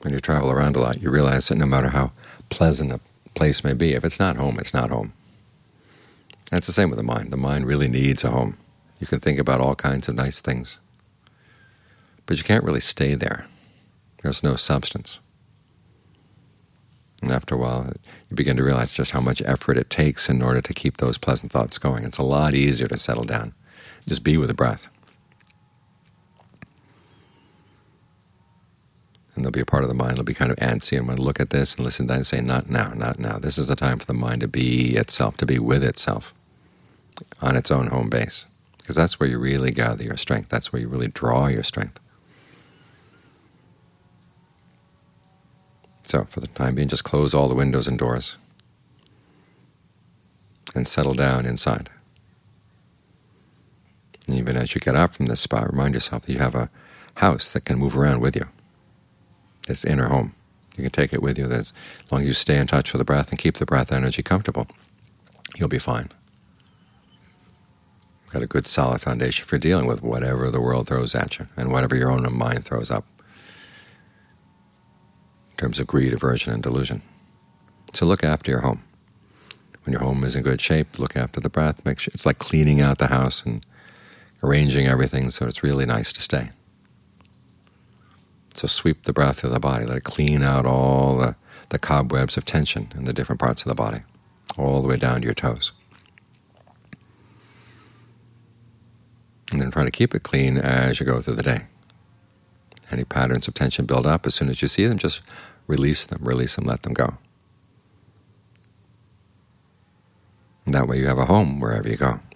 When you travel around a lot, you realize that no matter how pleasant a place may be, if it's not home, it's not home. That's the same with the mind. The mind really needs a home. You can think about all kinds of nice things, but you can't really stay there. There's no substance. And after a while, you begin to realize just how much effort it takes in order to keep those pleasant thoughts going. It's a lot easier to settle down. Just be with the breath. And there'll be a part of the mind that'll be kind of antsy and want to look at this and listen to that and say, not now, not now. This is the time for the mind to be itself, to be with itself on its own home base. Because that's where you really gather your strength. That's where you really draw your strength. So for the time being, just close all the windows and doors and settle down inside. And even as you get out from this spot, remind yourself that you have a house that can move around with you. This inner home. You can take it with you. As long as you stay in touch with the breath and keep the breath energy comfortable, you'll be fine. You've got a good solid foundation for dealing with whatever the world throws at you and whatever your own mind throws up in terms of greed, aversion, and delusion. So look after your home. When your home is in good shape, look after the breath. Make sure it's like cleaning out the house and arranging everything so it's really nice to stay. So sweep the breath through the body. Let it clean out all the cobwebs of tension in the different parts of the body, all the way down to your toes. And then try to keep it clean as you go through the day. Any patterns of tension build up, as soon as you see them, just release them, let them go. And that way you have a home wherever you go.